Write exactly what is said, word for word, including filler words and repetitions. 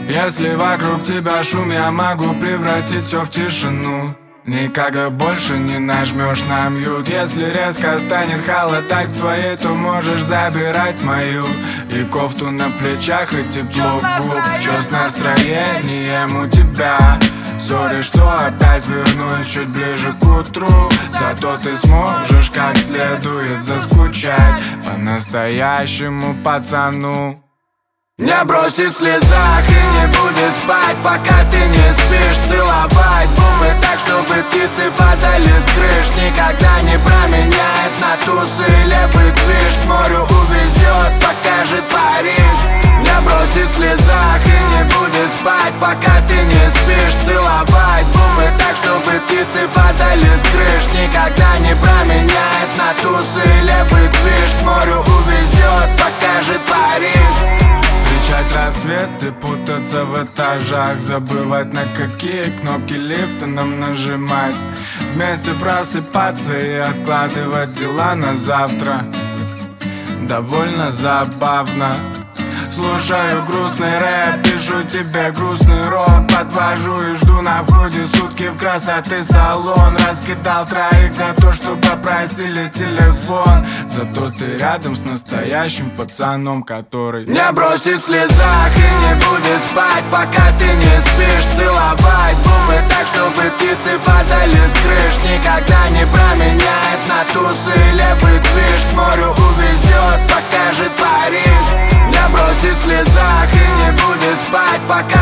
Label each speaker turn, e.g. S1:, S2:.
S1: Если вокруг тебя шум, я могу превратить все в тишину. Никогда больше не нажмешь на мьют. Если резко станет холодать в твоей, то можешь забирать мою. И кофту на плечах, и тепло в губ. Чё с настроением у тебя? Сори, что опять вернусь чуть ближе к утру. Зато ты сможешь как следует заскучать по-настоящему пацану. Не бросит в слезах и не будет спать, пока ты не спишь. Целовать губы так, чтобы птицы падали с крыш. Никогда не променяет на тусы. Левый движ к морю увезет, покажет Париж. Не бросит в слезах и не будет спать, пока ты не спишь. Целовать губы так, чтобы птицы падали с крыш. Никогда не променяет на тусы. Левый движ к морю увезет, покажет Париж. Встречать рассветы, путаться в этажах, забывать, на какие кнопки лифта нам нажимать. Вместе просыпаться и откладывать дела на завтра. Довольно забавно. Слушаю грустный рэп, пишу тебе грустный рок. Подвожу и жду на входе сутки в красоты салон. Раскидал троих за то, что попросили телефон. Зато ты рядом с настоящим пацаном, который не бросит в слезах и не будет спать, пока ты не спишь. Целовать губы так, чтобы птицы падали с крыш. Никогда не променяет на тусы. Левый движ к морю увезет, покажет Париж. Не бросит в слезах и не будет спать, пока